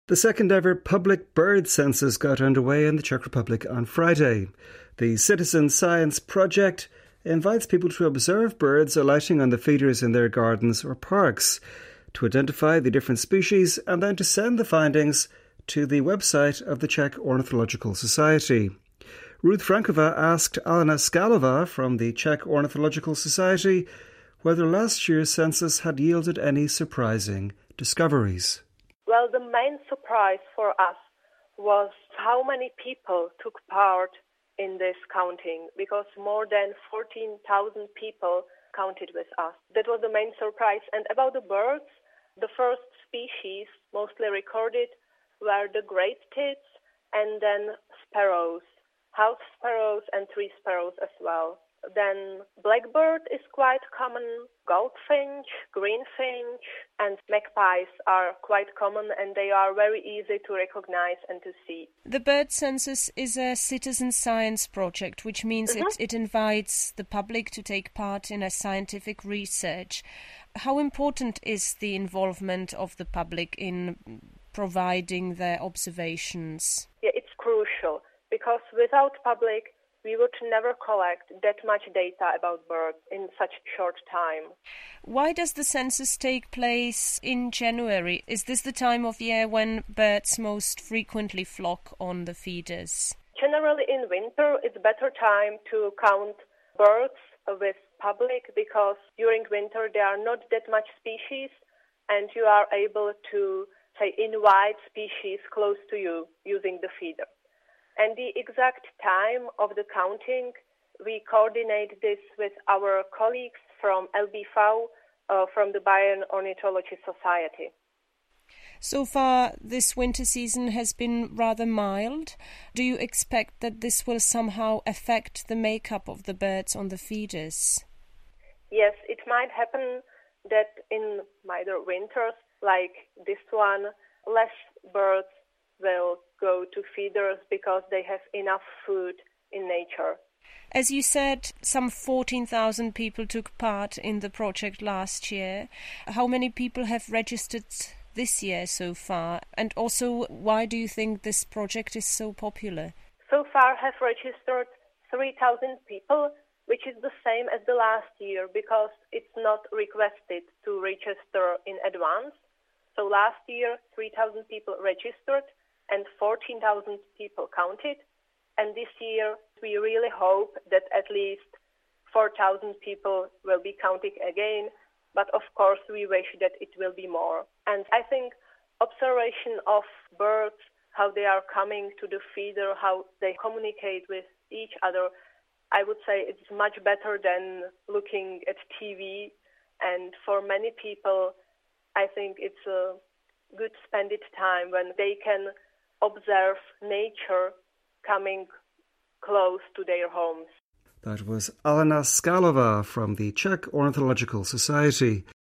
The second ever public bird census got underway in the Czech Republic on Friday. The Citizen Science Project invites people to observe birds alighting on the feeders in their gardens or parks, to identify the different species and then to send the findings to the website of the Czech Ornithological Society. Ruth Frankova asked Alena Skalova from the Czech Ornithological Society whether last year's census had yielded any surprising discoveries. Well, the main surprise for us was how many people took part in this counting, because more than 14,000 people counted with us. That was the main surprise. And about the birds, the first species mostly recorded were the great tits and then sparrows, house sparrows and tree sparrows as well. Then blackbird is quite common, goldfinch, greenfinch, and magpies are quite common, and they are very easy to recognize and to see. The bird census is a citizen science project, which means it invites the public to take part in a scientific research. How important is the involvement of the public in providing their observations? Yeah, it's crucial, because without public, we would never collect that much data about birds in such short time. Why does the census take place in January? Is this the time of year when birds most frequently flock on the feeders? Generally in winter, it's better time to count birds with public, because during winter there are not that much species and you are able to, say, invite species close to you using the feeder. And the exact time of the counting, we coordinate this with our colleagues from LBV, from the Bayern Ornithology Society. So far, this winter season has been rather mild. Do you expect that this will somehow affect the makeup of the birds on the feeders? Yes, it might happen that in milder winters, like this one, less birds will go to feeders because they have enough food in nature. As you said, some 14,000 people took part in the project last year. How many people have registered this year so far? And also, why do you think this project is so popular? So far have registered 3,000 people, which is the same as the last year, because it's not requested to register in advance. So last year, 3,000 people registered and 14,000 people counted. And this year, we really hope that at least 4,000 people will be counting again. But of course, we wish that it will be more. And I think observation of birds, how they are coming to the feeder, how they communicate with each other, I would say it's much better than looking at TV. And for many people, I think it's a good spended time when they can observe nature coming close to their homes. That was Alena Skalova from the Czech Ornithological Society.